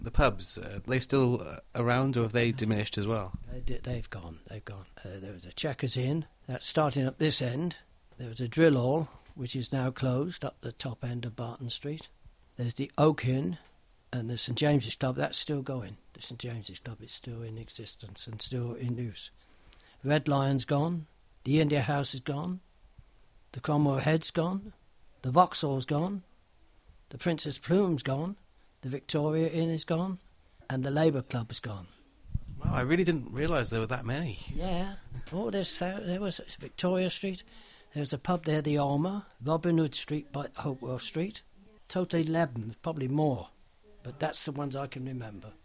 The pubs, are they still around, or have they diminished as well? They've gone. There was a Checkers Inn, that's starting up this end. There was a Drill Hall, which is now closed up the top end of Barton Street. There's the Oak Inn and the St James's Club, that's still going. The St James's Club is still in existence and still in use. Red Lion's gone. The India House is gone. The Cromwell Head's gone. The Vauxhall's gone. The Princess Plume's gone. The Victoria Inn is gone. And the Labour Club is gone. Wow, I really didn't realise there were that many. Yeah. Oh, there was Victoria Street. There was a pub there, the Alma. Robin Hood Street by Hopewell Street. Total 11, probably more. But that's the ones I can remember.